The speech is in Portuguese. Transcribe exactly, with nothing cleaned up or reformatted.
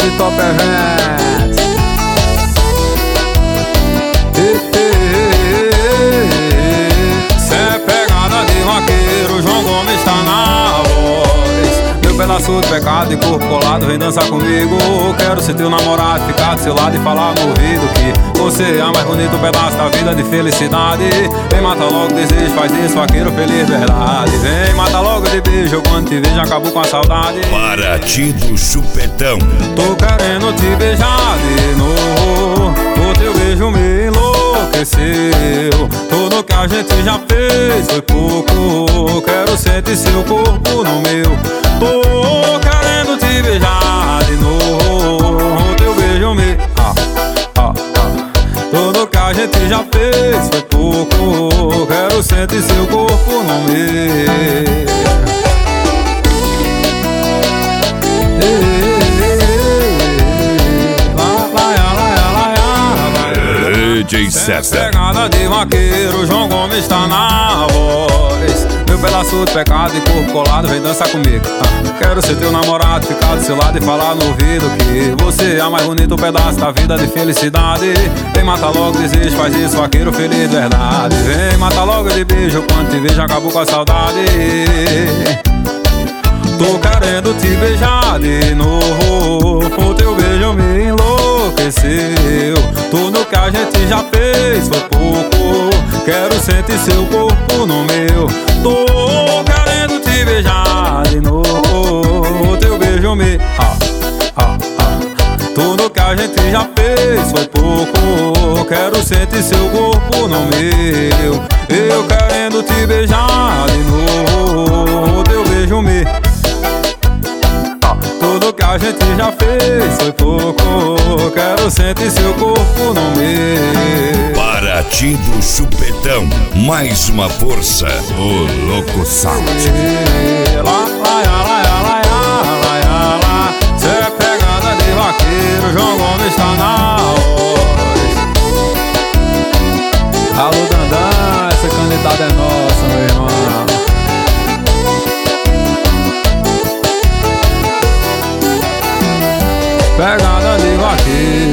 de Top Events. Cê é pegada de vaqueiro, João Gomes tá na voz. Meu pedaço de pecado e corpo colado, vem dançar comigo. Quero ser teu namorado, ficar do seu lado e falar no ouvido que você é o mais bonito pedaço da vida de felicidade. Vem, mata logo o desejo, faz desse vaqueiro feliz de verdade. Vem, mata logo de beijo, quando te vejo acabo com a saudade. Paraty do Chupetão. Tô querendo te beijar de novo, o teu beijo me enlouqueceu. Tudo que a gente já fez foi pouco, quero sentir seu corpo no meu. Tô querendo te beijar de novo, o teu beijo me... Ah, ah, ah. Tudo que a gente já fez foi pouco, quero sentir seu corpo no meu. D J César. Pegada de vaqueiro, João Gomes tá na voz. Meu pedaço de pecado e corpo colado, vem dançar comigo. ah. Quero ser teu namorado, ficar do seu lado e falar no ouvido que você é o mais bonito pedaço da vida de felicidade. Vem, mata logo o desejo, faz isso, vaqueiro feliz de verdade. Vem, mata logo de beijo, quando te vejo acabou com a saudade. Tô querendo te beijar de novo, o teu beijo me enlouqueceu. Tudo que a gente já fez foi pouco, quero sentir seu corpo no meu. Tô querendo te beijar de novo, o teu beijo me... Ah, ah, ah. Tudo que a gente já fez foi pouco, quero sentir seu corpo no meu. Eu querendo te beijar de novo, o teu beijo me... Tudo que a gente já fez foi pouco, quero sentir seu corpo no meu. Paraty do Chupetão, mais uma força, o Louco Sound. Lá, lá, lá, lá, lá, lá, lá, lá. Cê é pegada de vaqueiro, João Gomes tá na voz. Alô, Dandan, essa candidatada é nossa, meu irmão. Pegada de vaqueiro.